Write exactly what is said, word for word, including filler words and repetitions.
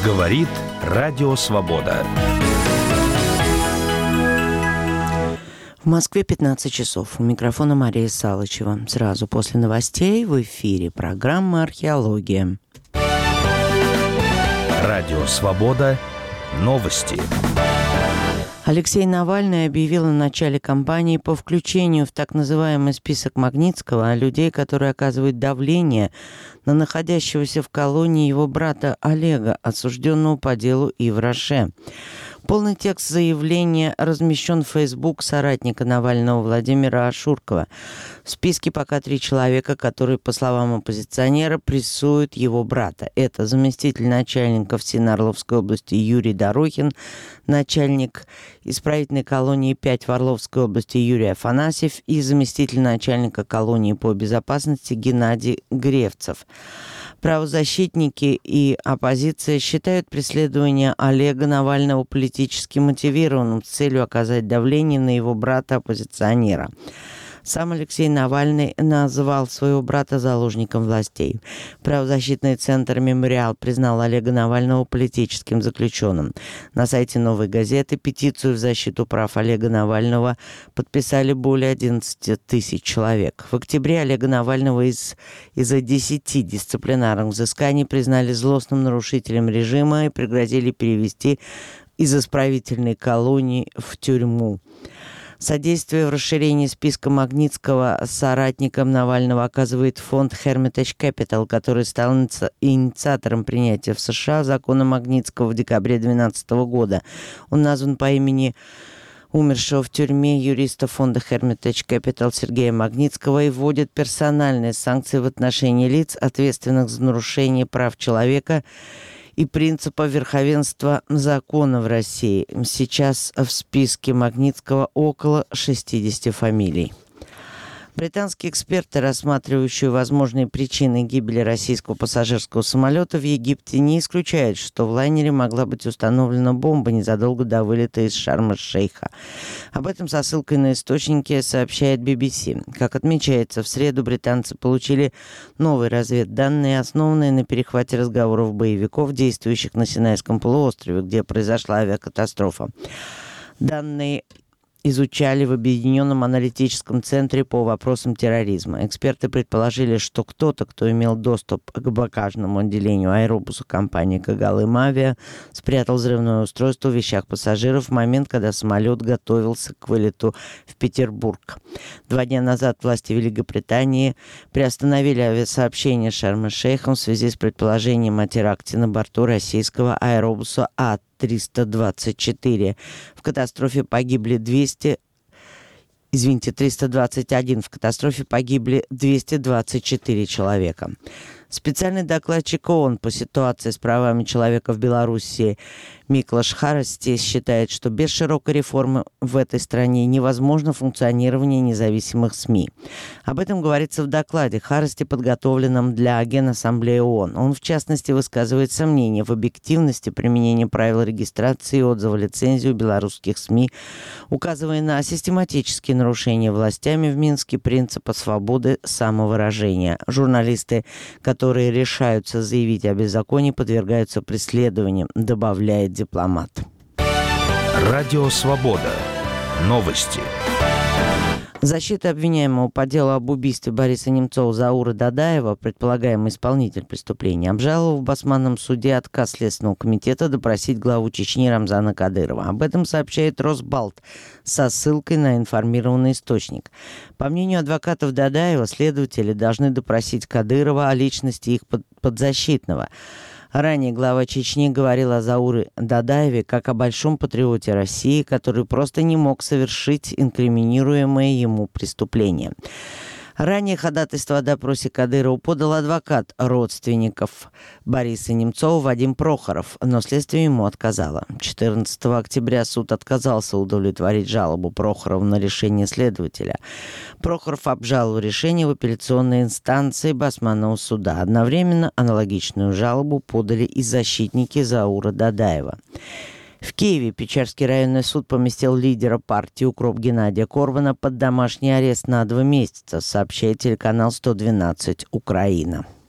Говорит Радио Свобода. В Москве пятнадцать часов. У микрофона Мария Салычева. Сразу после новостей в эфире программа «Археология». Радио Свобода. Новости. Алексей Навальный объявил о начале кампании по включению в так называемый список Магнитского людей, которые оказывают давление на находящегося в колонии его брата Олега, осужденного по делу Ив Роше. Полный текст заявления размещен в Facebook соратника Навального Владимира Ашуркова. В списке пока три человека, которые, по словам оппозиционера, прессуют его брата. Это заместитель начальника ФСИН Орловской области Юрий Дорохин, начальник исправительной колонии пять в Орловской области Юрий Афанасьев и заместитель начальника колонии по безопасности Геннадий Гревцев. Правозащитники и оппозиция считают преследование Олега Навального политически мотивированным с целью оказать давление на его брата-оппозиционера. Сам Алексей Навальный назвал своего брата заложником властей. Правозащитный центр «Мемориал» признал Олега Навального политическим заключенным. На сайте «Новой газеты» петицию в защиту прав Олега Навального подписали более одиннадцати тысяч человек. В октябре Олега Навального из, из-за десяти дисциплинарных взысканий признали злостным нарушителем режима и пригрозили перевести из исправительной колонии в тюрьму. Содействие в расширении списка Магнитского соратникам Навального оказывает фонд Hermitage Capital, который стал инициатором принятия в США закона Магнитского в декабре две тысячи двенадцатого года. Он назван по имени умершего в тюрьме юриста фонда Hermitage Capital Сергея Магнитского и вводит персональные санкции в отношении лиц, ответственных за нарушение прав человека и принципа верховенства закона в России. Сейчас в списке Магнитского около шестидесяти фамилий. Британские эксперты, рассматривающие возможные причины гибели российского пассажирского самолета в Египте, не исключают, что в лайнере могла быть установлена бомба незадолго до вылета из Шарм-эль-Шейха. Об этом со ссылкой на источники сообщает би би си. Как отмечается, в среду британцы получили новые разведданные, основанные на перехвате разговоров боевиков, действующих на Синайском полуострове, где произошла авиакатастрофа. Данные изучали в Объединенном аналитическом центре по вопросам терроризма. Эксперты предположили, что кто-то, кто имел доступ к багажному отделению аэробуса компании «Кагалым Авиа», спрятал взрывное устройство в вещах пассажиров в момент, когда самолет готовился к вылету в Петербург. Два дня назад власти Великобритании приостановили авиасообщение с Шарм-эль-Шейхом в связи с предположением о теракте на борту российского аэробуса А триста двадцать четыре. В катастрофе погибли двести, извините, триста двадцать один. В катастрофе погибли двести двадцать четыре человека. Специальный докладчик ООН по ситуации с правами человека в Белоруссии Миклош Харасти считает, что без широкой реформы в этой стране невозможно функционирование независимых СМИ. Об этом говорится в докладе Харасти, подготовленном для Генассамблеи ООН. Он, в частности, высказывает сомнения в объективности применения правил регистрации и отзыва лицензии у белорусских СМИ, указывая на систематические нарушения властями в Минске принципа свободы самовыражения. Журналисты, которые решаются заявить о беззаконии, подвергаются преследованиям, добавляет дипломат. Радио Свобода. Новости. Защита обвиняемого по делу об убийстве Бориса Немцова Заура Дадаева, предполагаемый исполнитель преступления, обжаловал в Басманном суде отказ Следственного комитета допросить главу Чечни Рамзана Кадырова. Об этом сообщает Росбалт со ссылкой на информированный источник. По мнению адвокатов Дадаева, следователи должны допросить Кадырова о личности их подзащитного. Ранее глава Чечни говорил о Зауре Дадаеве как о большом патриоте России, который просто не мог совершить инкриминируемое ему преступление. Ранее ходатайство о допросе Кадырова подал адвокат родственников Бориса Немцова Вадим Прохоров, но следствие ему отказало. четырнадцатого октября суд отказался удовлетворить жалобу Прохорова на решение следователя. Прохоров обжаловал решение в апелляционной инстанции Басманного суда. Одновременно аналогичную жалобу подали и защитники Заура Дадаева. В Киеве Печерский районный суд поместил лидера партии «Укроп» Геннадия Корбана под домашний арест на два месяца, сообщает телеканал сто двенадцать «Украина».